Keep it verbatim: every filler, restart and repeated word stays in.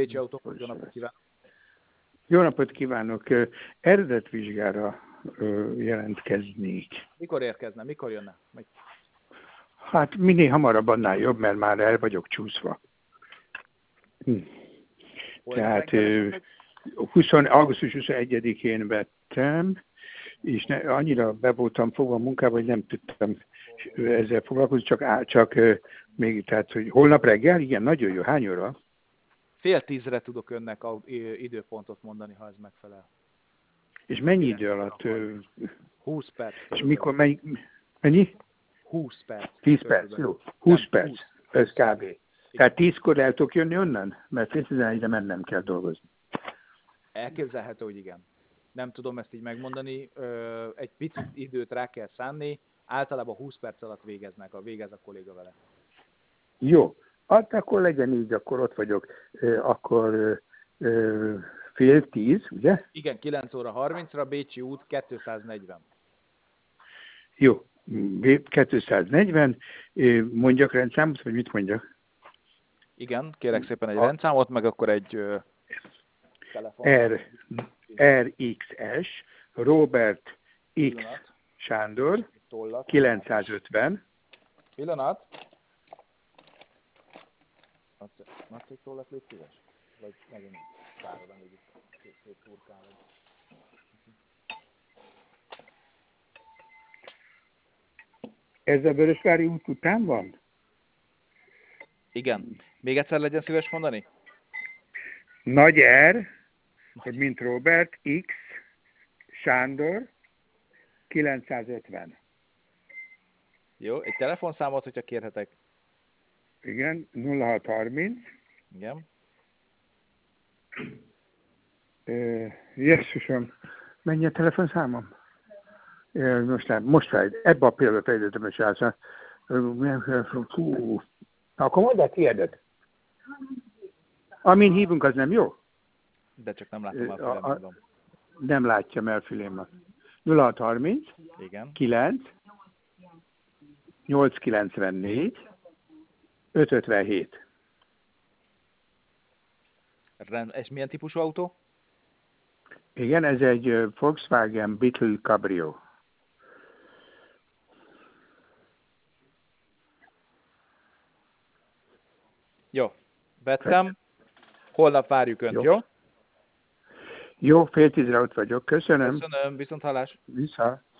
Bécsi Autó, jó napot kívánok! Jó napot kívánok! Eredetvizsgára jelentkeznék. Mikor érkezne? Mikor jönne? Meg... Hát minél hamarabb annál jobb, mert már el vagyok csúszva. Hm. Tehát húsz, augusztus huszonegyedikén vettem, és ne, annyira be voltam fogva a munkába, hogy nem tudtam ezzel foglalkozni, csak, csak még, tehát, hogy holnap reggel, igen, nagyon jó. Hány óra? Fél tízre tudok önnek a időpontot mondani, ha ez megfelel. És mennyi idő alatt? húsz perc. És mikor, mennyi? mennyi? húsz perc. tíz perc, jó. húsz nem, perc, húsz. Ez kb. Igen. Tehát tízkor el tudok jönni onnan? Mert fél tizenegyre mennem kell dolgozni. Elképzelhető, hogy igen. Nem tudom ezt így megmondani. Egy picit időt rá kell szánni. Általában húsz perc alatt végeznek, a végez a kolléga vele. Jó. Hát akkor legyen így, akkor ott vagyok. Akkor fél tíz, ugye? Igen, kilenc óra harmincra, Bécsi út kétszáznegyven. Jó. kétszáznegyven. Mondjak rendszámot, vagy mit mondjak? Igen, kérek szépen egy a... rendszámot, meg akkor egy ö, telefon. R, er iksz es, Robert X. Pillanat. Sándor, Tollat. kilencszázötven. Pillanat. Adsz egy tollat, légy szíves? Vagy megint szárad, amíg itt szép turkál. Ez a Vörösvári út után van? Igen. Még egyszer legyen szíves mondani? Nagy R, mint Robert, X, Sándor, kilencszázötven. Jó, egy telefonszámot, hogyha kérhetek. Igen, nulla hat harminc. Igen. Uh, Jesszusom, mennyi a telefonszámom? Uh, most nem, most fel, ebbe a pillanatban fejlődöm a srácra. Uh, akkor mondd a tiédet. Amin hívunk, az nem jó? De csak nem látom a a, a, Nem látja, mert fülémet. nulla hat harminc. Igen. kilenc. nyolc kilencvennégy. öt ötvenhét. Rend, és milyen típusú autó? Igen, ez egy Volkswagen Beetle Cabrio. Jó, vettem. Holnap várjuk Önt, jó? Jó, jó fél tízre ott vagyok. Köszönöm. Köszönöm, viszont hallás. Vissza.